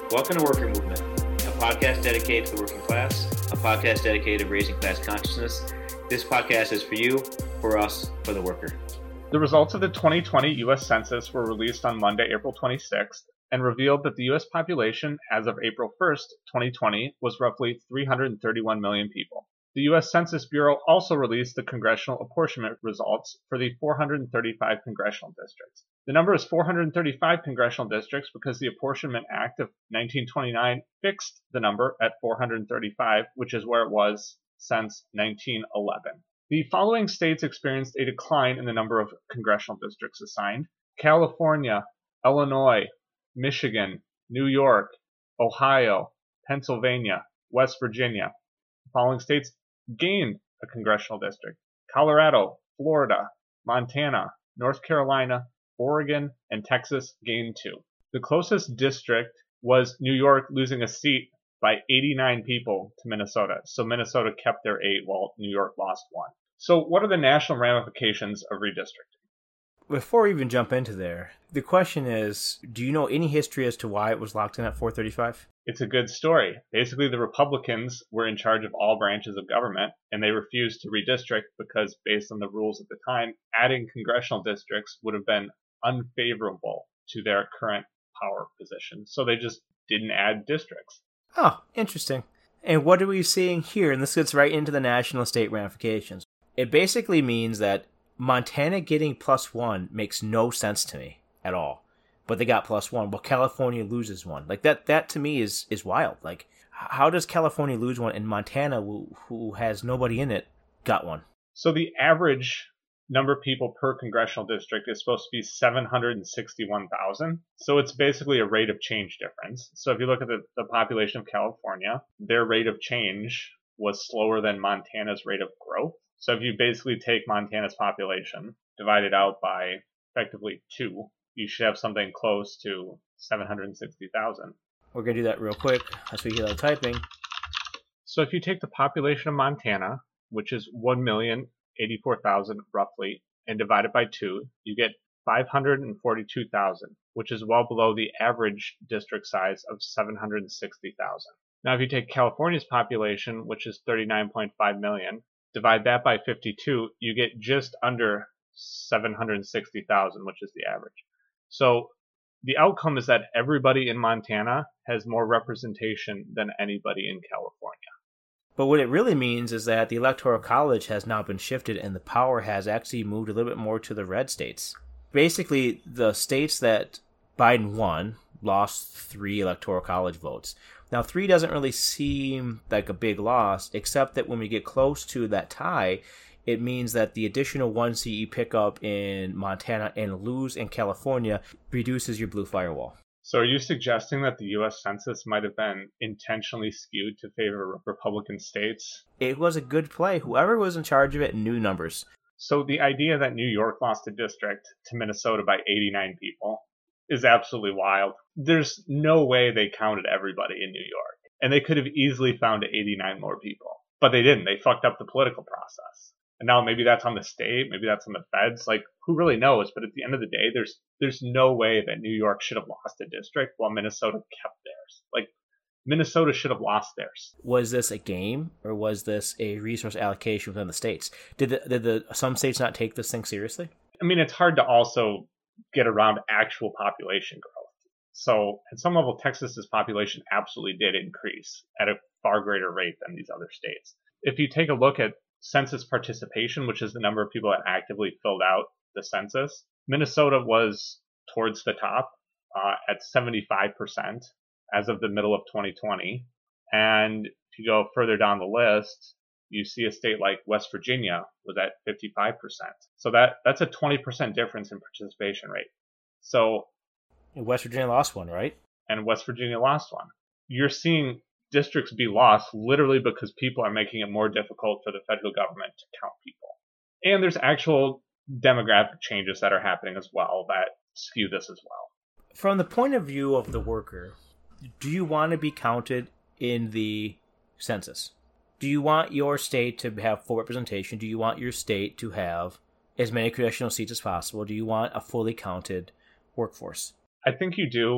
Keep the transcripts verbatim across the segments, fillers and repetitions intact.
Welcome to Worker Movement, a podcast dedicated to the working class, a podcast dedicated to raising class consciousness. This podcast is for you, for us, for the worker. The results of the twenty twenty U S Census were released on Monday, April twenty-sixth, and revealed that the U S population as of April first, twenty twenty, was roughly three hundred thirty-one million people. The U S Census Bureau also released the congressional apportionment results for the four hundred thirty-five congressional districts. The number is four hundred thirty-five congressional districts because the Apportionment Act of nineteen twenty-nine fixed the number at four hundred thirty-five, which is where it was since nineteen eleven. The following states experienced a decline in the number of congressional districts assigned: California, Illinois, Michigan, New York, Ohio, Pennsylvania, West Virginia. The following states gained a congressional district: Colorado, Florida, Montana, North Carolina, Oregon, and Texas gained two. The closest district was New York, losing a seat by eighty-nine people to Minnesota. So Minnesota kept their eight while New York lost one. So what are the national ramifications of redistricting? Before we even jump into there, the question is, do you know any history as to why it was locked in at four thirty-five? It's a good story. Basically, the Republicans were in charge of all branches of government, and they refused to redistrict because, based on the rules at the time, adding congressional districts would have been unfavorable to their current power position. So they just didn't add districts. Oh, interesting. And what are we seeing here? And this gets right into the national state ramifications. It basically means that Montana getting plus one makes no sense to me at all. But they got plus one, but California loses one. Like that, that to me is, is wild. Like, how does California lose one and Montana, who, who has nobody in it, got one? So the average number of people per congressional district is supposed to be seven hundred sixty-one thousand. So it's basically a rate of change difference. So if you look at the, the population of California, their rate of change was slower than Montana's rate of growth. So if you basically take Montana's population, divide it out by effectively two, you should have something close to seven hundred sixty thousand. We're going to do that real quick as we get out typing. So if you take the population of Montana, which is one million eighty-four thousand roughly, and divide it by two, you get five hundred forty-two thousand, which is well below the average district size of seven hundred sixty thousand. Now if you take California's population, which is thirty-nine point five million, divide that by fifty-two, you get just under seven hundred sixty thousand, which is the average. So the outcome is that everybody in Montana has more representation than anybody in California. But what it really means is that the Electoral College has now been shifted and the power has actually moved a little bit more to the red states. Basically, the states that Biden won lost three Electoral College votes. Now, three doesn't really seem like a big loss, except that when we get close to that tie, it means that the additional one seat you pick up in Montana and lose in California reduces your blue firewall. So are you suggesting that the U S Census might have been intentionally skewed to favor Republican states? It was a good play. Whoever was in charge of it knew numbers. So the idea that New York lost a district to Minnesota by eighty-nine people is absolutely wild. There's no way they counted everybody in New York. And they could have easily found eighty-nine more people. But they didn't. They fucked up the political process. And now maybe that's on the state, maybe that's on the feds. Like, who really knows? But at the end of the day, there's there's no way that New York should have lost a district while Minnesota kept theirs. Like, Minnesota should have lost theirs. Was this a game, or was this a resource allocation within the states? Did the, did the some states not take this thing seriously? I mean, it's hard to also get around actual population growth. So at some level, Texas's population absolutely did increase at a far greater rate than these other states. If you take a look at census participation, which is the number of people that actively filled out the census, Minnesota was towards the top uh, at seventy-five percent as of the middle of twenty twenty. And if you go further down the list, you see a state like West Virginia was at fifty-five percent. So that that's a twenty percent difference in participation rate. So West Virginia lost one, right? And West Virginia lost one. You're seeing districts be lost literally because people are making it more difficult for the federal government to count people. And there's actual demographic changes that are happening as well that skew this as well. From the point of view of the worker, do you want to be counted in the census? Do you want your state to have full representation? Do you want your state to have as many congressional seats as possible? Do you want a fully counted workforce? I think you do.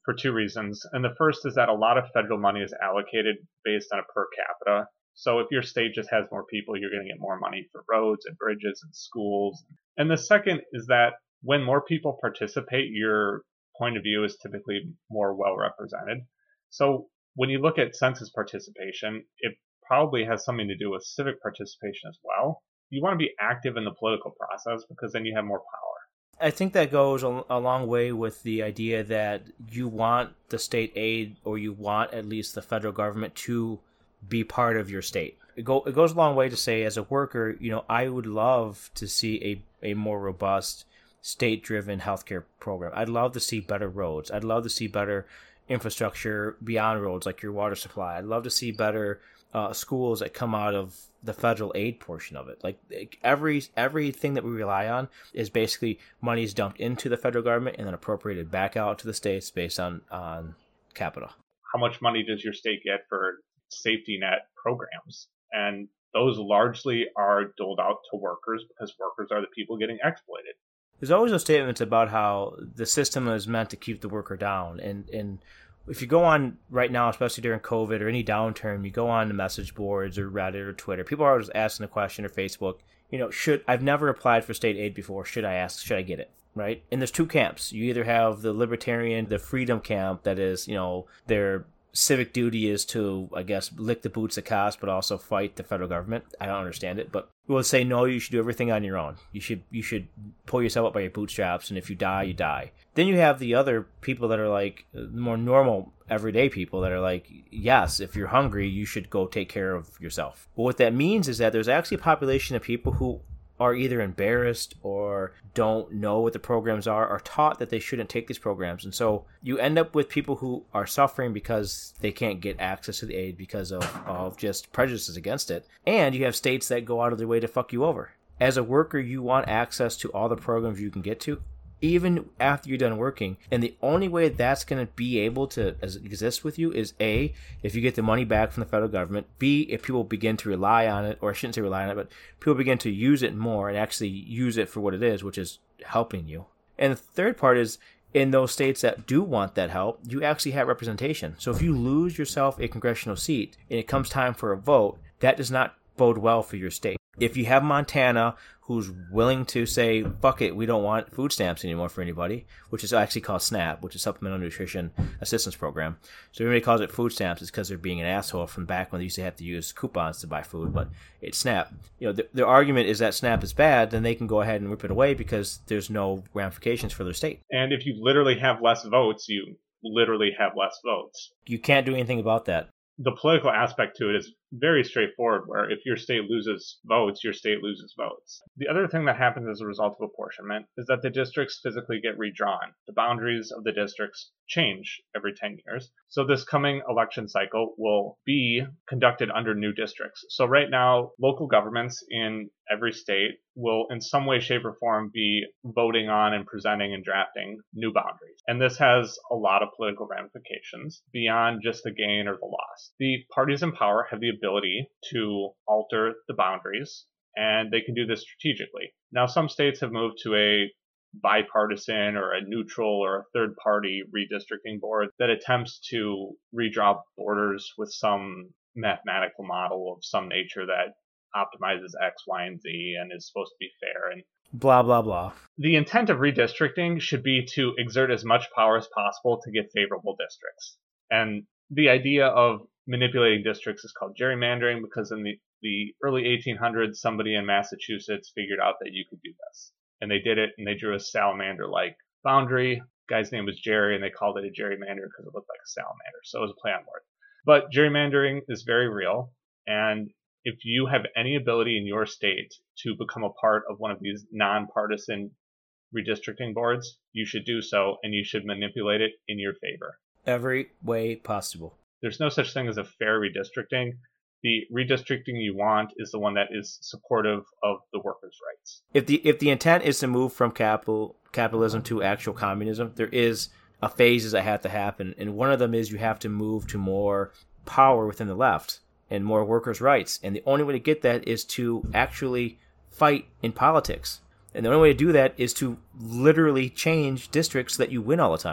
for two reasons. And the first is that a lot of federal money is allocated based on a per capita. So if your state just has more people, you're going to get more money for roads and bridges and schools. And the second is that when more people participate, your point of view is typically more well represented. So when you look at census participation, it probably has something to do with civic participation as well. You want to be active in the political process because then you have more power. I think that goes a, a long way with the idea that you want the state aid, or you want at least the federal government to be part of your state. It, go, it goes a long way to say, as a worker, you know, I would love to see a, a more robust state-driven healthcare program. I'd love to see better roads. I'd love to see better infrastructure beyond roads, like your water supply. I'd love to see better uh, schools that come out of the federal aid portion of it. Like every everything that we rely on is basically money is dumped into the federal government and then appropriated back out to the states based on on capita. How much money does your state get for safety net programs? And those largely are doled out to workers because workers are the people getting exploited. There's always those statements about how the system is meant to keep the worker down. And, and if you go on right now, especially during COVID or any downturn, you go on the message boards or Reddit or Twitter, people are always asking the question, or Facebook, you know, should, I've never applied for state aid before. Should I ask, should I get it? Right? And there's two camps. You either have the libertarian, the freedom camp that is, you know, their civic duty is to, I guess, lick the boots of cost, but also fight the federal government. I don't understand it, but we will say, no, you should do everything on your own. You should you should pull yourself up by your bootstraps, and if you die, you die. Then you have the other people that are like more normal, everyday people that are like, yes, if you're hungry, you should go take care of yourself. But what that means is that there's actually a population of people who are either embarrassed or don't know what the programs are, or taught that they shouldn't take these programs. And so you end up with people who are suffering because they can't get access to the aid because of, of just prejudices against it. And you have states that go out of their way to fuck you over. As a worker, you want access to all the programs you can get to, even after you're done working. And the only way that's going to be able to exist with you is A, if you get the money back from the federal government, B, if people begin to rely on it, or I shouldn't say rely on it, but people begin to use it more and actually use it for what it is, which is helping you. And the third part is, in those states that do want that help, you actually have representation. So if you lose yourself a congressional seat and it comes time for a vote, that does not bode well for your state. If you have Montana who's willing to say, fuck it, we don't want food stamps anymore for anybody, which is actually called SNAP, which is Supplemental Nutrition Assistance Program. So everybody calls it food stamps. It's because they're being an asshole from back when they used to have to use coupons to buy food, but it's SNAP. You know, the, their argument is that SNAP is bad, then they can go ahead and rip it away because there's no ramifications for their state. And if you literally have less votes, you literally have less votes. You can't do anything about that. The political aspect to it is very straightforward, where if your state loses votes, your state loses votes. The other thing that happens as a result of apportionment is that the districts physically get redrawn. The boundaries of the districts change every ten years. So this coming election cycle will be conducted under new districts. So right now, local governments in every state will in some way, shape, or form be voting on and presenting and drafting new boundaries. And this has a lot of political ramifications beyond just the gain or the loss. The parties in power have the ability to alter the boundaries, and they can do this strategically. Now, some states have moved to a bipartisan or a neutral or a third party redistricting board that attempts to redraw borders with some mathematical model of some nature that optimizes X, Y, and Z and is supposed to be fair and blah, blah, blah. The intent of redistricting should be to exert as much power as possible to get favorable districts. And the idea of manipulating districts is called gerrymandering, because in the, the early eighteen hundreds, somebody in Massachusetts figured out that you could do this. And they did it, and they drew a salamander-like boundary. The guy's name was Jerry, and they called it a gerrymander because it looked like a salamander. So it was a play on words. But gerrymandering is very real, and if you have any ability in your state to become a part of one of these nonpartisan redistricting boards, you should do so, and you should manipulate it in your favor. Every way possible. There's no such thing as a fair redistricting. The redistricting you want is the one that is supportive of the workers' rights. If the if the intent is to move from capital capitalism to actual communism, there is a phases that have to happen, and one of them is you have to move to more power within the left and more workers' rights. And the only way to get that is to actually fight in politics. And the only way to do that is to literally change districts so that you win all the time.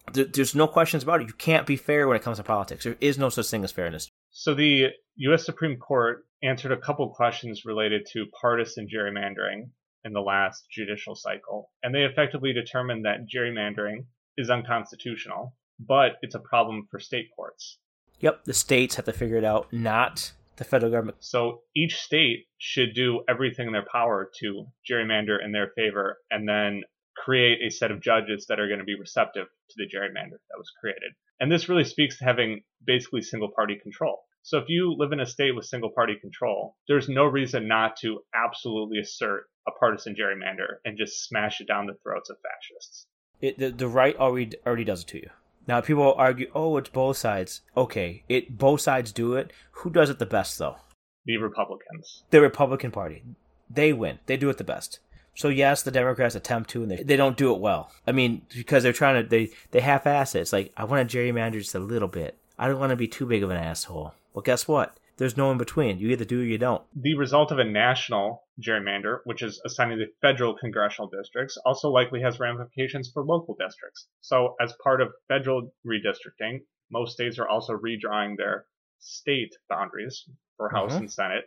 There's no questions about it. You can't be fair when it comes to politics. There is no such thing as fairness. So the U S Supreme Court answered a couple questions related to partisan gerrymandering in the last judicial cycle, and they effectively determined that gerrymandering is unconstitutional, but it's a problem for state courts. Yep, the states have to figure it out, not the federal government. So each state should do everything in their power to gerrymander in their favor, and then create a set of judges that are going to be receptive to the gerrymander that was created. And this really speaks to having basically single party control. So if you live in a state with single party control, there's no reason not to absolutely assert a partisan gerrymander and just smash it down the throats of fascists. It, the, the right already already does it to you. Now people argue, oh, it's both sides. Okay, it both sides do it. Who does it the best, though? The Republicans. The Republican Party. They win. They do it the best. So yes, the Democrats attempt to, and they, they don't do it well. I mean, because they're trying to, they, they half-ass it. It's like, I want to gerrymander just a little bit. I don't want to be too big of an asshole. Well, guess what? There's no in between. You either do or you don't. The result of a national gerrymander, which is assigning the federal congressional districts, also likely has ramifications for local districts. So as part of federal redistricting, most states are also redrawing their state boundaries for House mm-hmm. and Senate.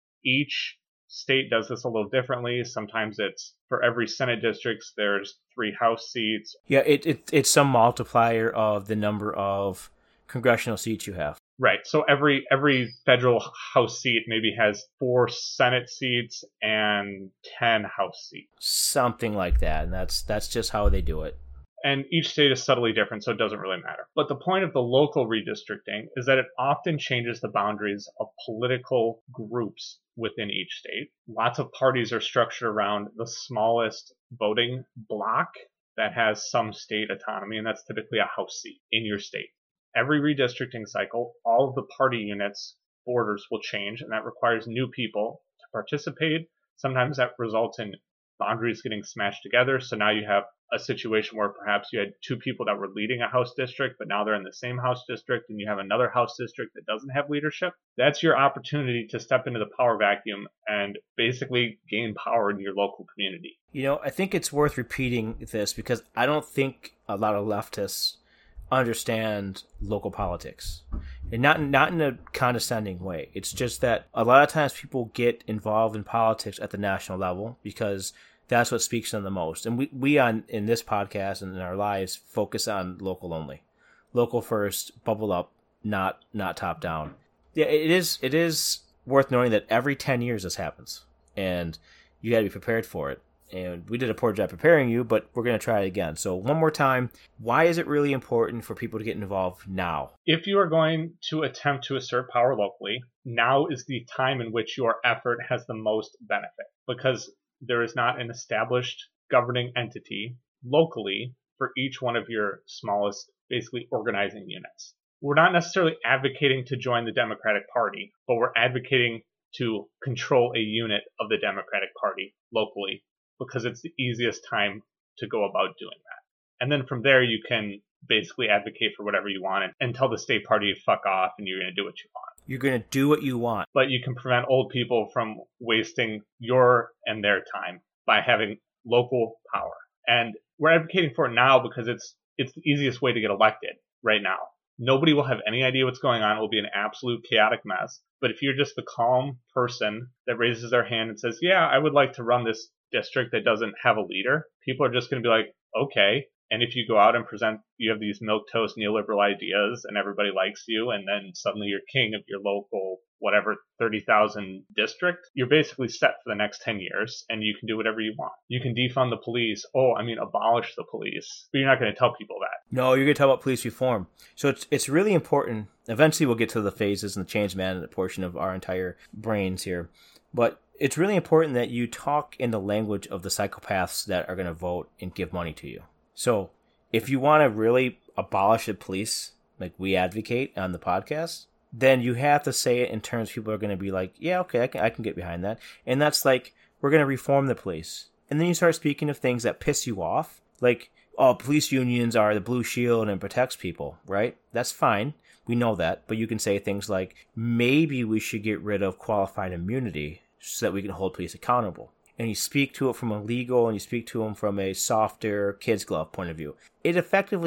Each state does this a little differently. Sometimes it's for every Senate districts, there's three House seats. Yeah, it, it it's some multiplier of the number of congressional seats you have. Right. So every every federal House seat maybe has four Senate seats and ten House seats. Something like that. And that's that's just how they do it. And each state is subtly different, so it doesn't really matter. But the point of the local redistricting is that it often changes the boundaries of political groups within each state. Lots of parties are structured around the smallest voting block that has some state autonomy, and that's typically a House seat in your state. Every redistricting cycle, all of the party units' borders will change, and that requires new people to participate. Sometimes that results in boundaries getting smashed together, so now you have a situation where perhaps you had two people that were leading a House district, but now they're in the same House district, and you have another House district that doesn't have leadership. That's your opportunity to step into the power vacuum and basically gain power in your local community. You know, I think it's worth repeating this because I don't think a lot of leftists understand local politics, and not not in a condescending way. It's just that a lot of times people get involved in politics at the national level because that's what speaks to them the most. And we, we on in this podcast and in our lives focus on local only, local first, bubble up, not not top down. Yeah, it is it is worth knowing that every ten years this happens, and you got to be prepared for it. And we did a poor job preparing you, but we're going to try it again. So one more time, why is it really important for people to get involved now? If you are going to attempt to assert power locally, now is the time in which your effort has the most benefit, because there is not an established governing entity locally for each one of your smallest, basically organizing units. We're not necessarily advocating to join the Democratic Party, but we're advocating to control a unit of the Democratic Party locally, because it's the easiest time to go about doing that. And then from there, you can basically advocate for whatever you want and tell the state party to fuck off and you're going to do what you want. You're going to do what you want. But you can prevent old people from wasting your and their time by having local power. And we're advocating for it now because it's it's the easiest way to get elected right now. Nobody will have any idea what's going on. It will be an absolute chaotic mess. But if you're just the calm person that raises their hand and says, yeah, I would like to run this district that doesn't have a leader, people are just going to be like, okay. And if you go out and present, you have these milquetoast neoliberal ideas and everybody likes you, and then suddenly you're king of your local, whatever, thirty thousand district, you're basically set for the next ten years and you can do whatever you want. You can defund the police. Oh, I mean, abolish the police. But you're not going to tell people that. No, you're going to talk about police reform. So it's it's really important. Eventually we'll get to the phases and the change management portion of our entire brains here. But it's really important that you talk in the language of the psychopaths that are going to vote and give money to you. So if you want to really abolish the police, like we advocate on the podcast, then you have to say it in terms people are going to be like, yeah, okay, I can, I can get behind that. And that's like, we're going to reform the police. And then you start speaking of things that piss you off, like, oh, police unions are the blue shield and protects people, right? That's fine. We know that. But you can say things like, maybe we should get rid of qualified immunity so that we can hold police accountable. And you speak to it from a legal and you speak to them from a softer kid's glove point of view. It effectively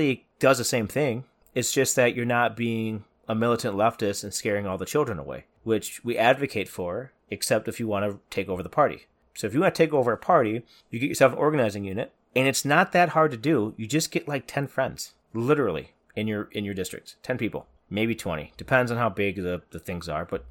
does the same thing. It's just that you're not being a militant leftist and scaring all the children away, which we advocate for, except if you want to take over the party. So if you want to take over a party, you get yourself an organizing unit, and it's not that hard to do. You just get like ten friends, literally, in your in your district. ten people, maybe twenty. Depends on how big the, the things are, but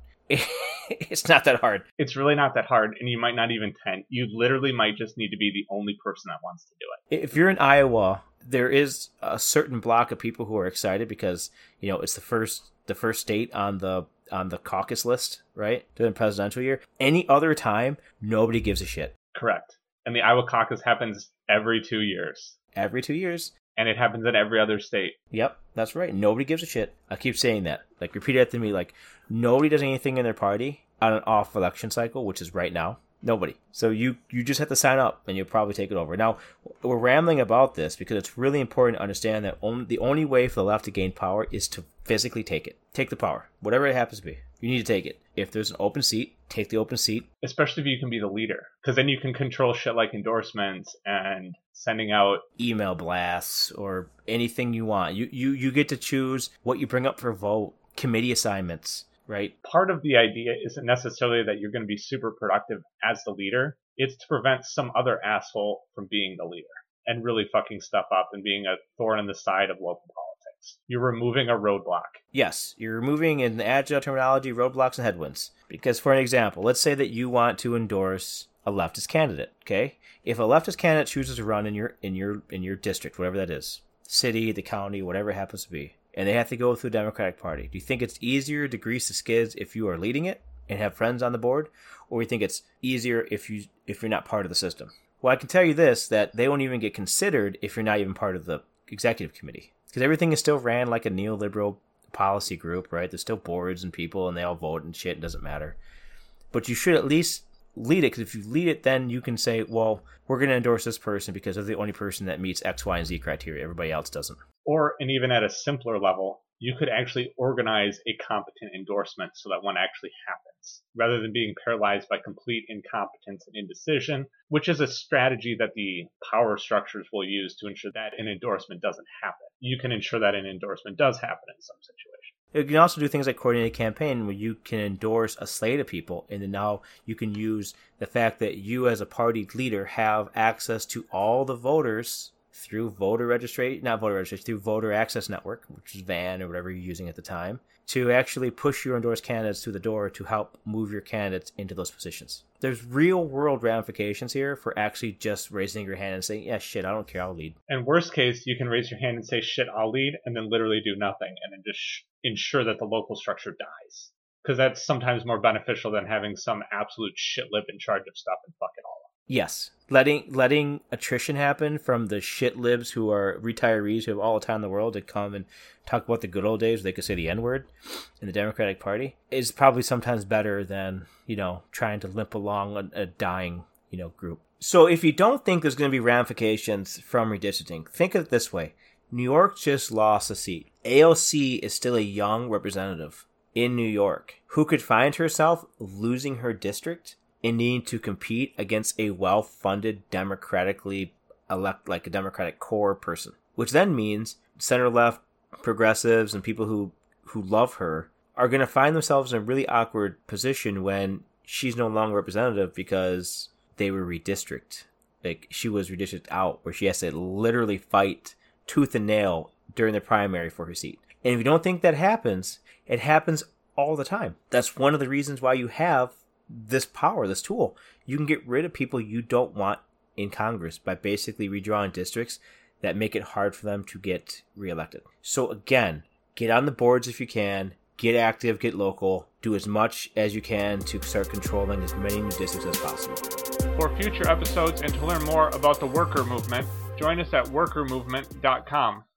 it's not that hard. It's really not that hard, and you might not even ten. You literally might just need to be the only person that wants to do it. If you're in Iowa, there is a certain block of people who are excited because, you know, it's the first the first state on the on the caucus list, right, during the presidential year. Any other time, nobody gives a shit. Correct. And the Iowa caucus happens every two years. Every two years. And it happens in every other state. Yep, that's right. Nobody gives a shit. I keep saying that. Like, repeat it to me. Like, nobody does anything in their party on an off election cycle, which is right now. Nobody. So you, you just have to sign up, and you'll probably take it over. Now, we're rambling about this because it's really important to understand that only, the only way for the left to gain power is to physically take it. Take the power. Whatever it happens to be. You need to take it. If there's an open seat, take the open seat. Especially if you can be the leader. Because then you can control shit like endorsements and sending out email blasts or anything you want. You, you, you get to choose what you bring up for vote, committee assignments, right? Part of the idea isn't necessarily that you're going to be super productive as the leader. It's to prevent some other asshole from being the leader and really fucking stuff up and being a thorn in the side of local politics. You're removing a roadblock. Yes, you're removing, in the agile terminology, roadblocks and headwinds. Because, for an example, let's say that you want to endorse a leftist candidate, okay? If a leftist candidate chooses to run in your in your in your district, whatever that is, city, the county, whatever it happens to be, and they have to go through the Democratic Party, do you think it's easier to grease the skids if you are leading it and have friends on the board, or do you think it's easier if you if you're not part of the system? Well, I can tell you this, that they won't even get considered if you're not even part of the executive committee. Because everything is still ran like a neoliberal policy group, right? There's still boards and people, and they all vote and shit. It doesn't matter. But you should at least lead it, because if you lead it, then you can say, well, we're going to endorse this person because they're the only person that meets X, Y, and Z criteria. Everybody else doesn't. Or, and even at a simpler level, you could actually organize a competent endorsement so that one actually happens, rather than being paralyzed by complete incompetence and indecision, which is a strategy that the power structures will use to ensure that an endorsement doesn't happen. You can ensure that an endorsement does happen in some situations. You can also do things like coordinate a campaign where you can endorse a slate of people, and then now you can use the fact that you as a party leader have access to all the voters through voter registration, not voter registration, through voter access network, which is V A N or whatever you're using at the time, to actually push your endorsed candidates through the door to help move your candidates into those positions. There's real world ramifications here for actually just raising your hand and saying, yeah, shit, I don't care, I'll lead. And worst case, you can raise your hand and say, shit, I'll lead, and then literally do nothing, and then just sh- ensure that the local structure dies. Because that's sometimes more beneficial than having some absolute shitlib in charge of stuff and fuck it all up. Yes. Letting letting attrition happen from the shit libs who are retirees who have all the time in the world to come and talk about the good old days where they could say the N-word in the Democratic Party is probably sometimes better than, you know, trying to limp along a, a dying, you know, group. So if you don't think there's going to be ramifications from redistricting, think of it this way. New York just lost a seat. A O C is still a young representative in New York who could find herself losing her district and needing to compete against a well-funded, democratically elect, like a Democratic core person, which then means center-left progressives and people who, who love her are going to find themselves in a really awkward position when she's no longer representative because they were redistricted. Like, she was redistricted out, where she has to literally fight tooth and nail during the primary for her seat. And if you don't think that happens, it happens all the time. That's one of the reasons why you have this power, this tool. You can get rid of people you don't want in Congress by basically redrawing districts that make it hard for them to get reelected. So again, get on the boards if you can, get active, get local, do as much as you can to start controlling as many new districts as possible. For future episodes and to learn more about the worker movement, join us at worker movement dot com.